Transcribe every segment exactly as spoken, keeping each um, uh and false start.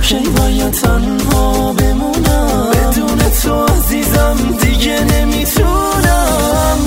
کی باید تنها بمونم، بدون تو عزیزم دیگه نمیتونم.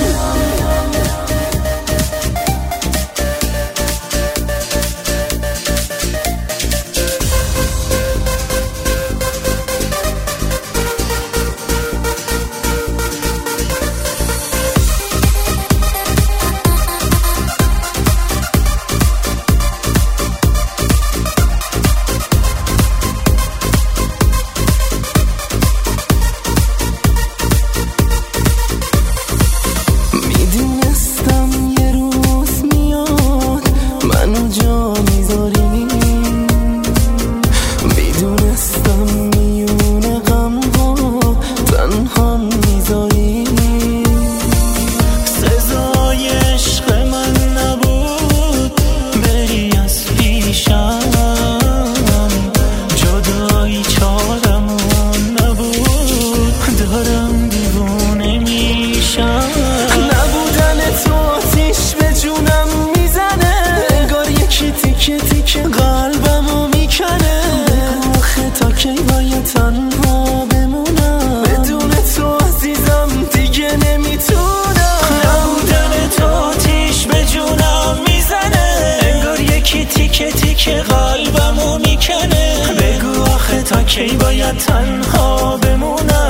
قلبمو میکنه، بگو آخه تا کی باید تنها بمونم، بدون تو عزیزم دیگه نمیتونم. نبودن تو آتیش به جونم میزنه، انگار یکی تیکه تیکه قلبمو میکنه، بگو آخه تا کی باید تنها بمونم،